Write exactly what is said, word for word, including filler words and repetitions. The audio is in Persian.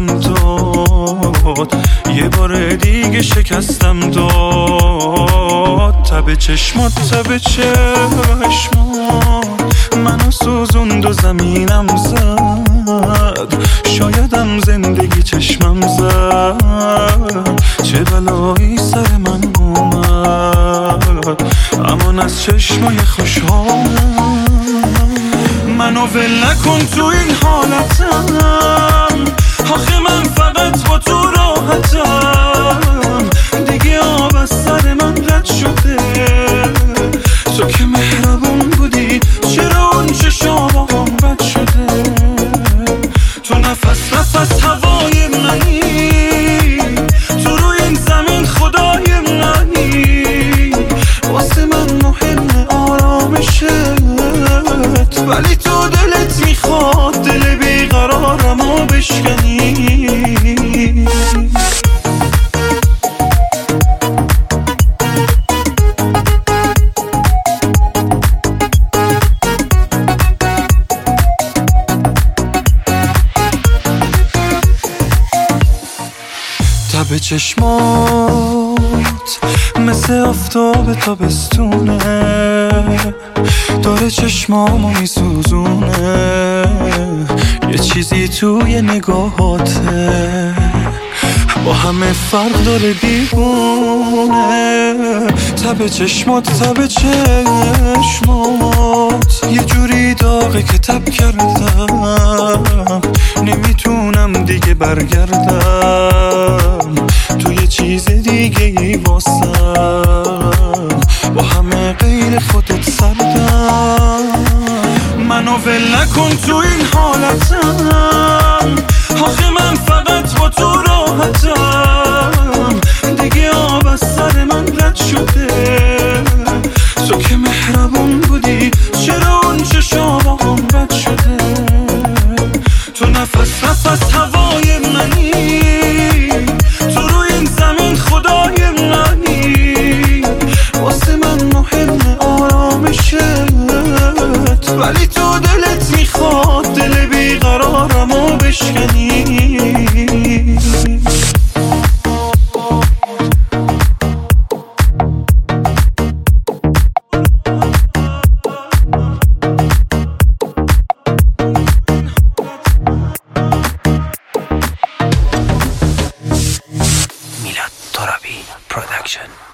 داد، یه بار دیگه شکستم داد. تب چشمات تب چشمات منو سوزوند و زمینم زد. شایدم زندگی چشمم زد، چه بلایی سر من اومد. امان از چشمای خوشحالم، منو ول نکن تو این حالتم. آخه من فقط با تو راحتم، دیگه آب از سر من رد شده. تو که مهربون بودی، چرا اون چشام هم بد شده؟ تو نفس نفس هوای منی، تو روی این زمین خدای منی. واسه من مهم آرامشت، ولی تو دلت میخواد دل بیقرارمو بشکنی. تب چشمات مثل آفتاب تابستونه، داره چشمامو میسوزونه. یه چیزی توی نگاهاته با همه فرق داره دیوونه. تب چشمات تب چشمات یه جوری داغه که تب کردم، نمیتونم دیگه برگردم. تو یه چیز دیگه ای واسم، با همه غیر خودت سردم. منو ول نکن تو این حالتم، آخه من فقط با تو راحتم، دیگه آب از سر من رد شده. تو که مهربون بودی، چرا اون چشام هم بد شده؟ تو نفس نفس هوای منی، تو روی این زمین خدای منی. واسه من مهم آرامشت، ولی تو دلت میخواد دل بیقرارمو بشکنی. میلاد ترابی پروداکشن.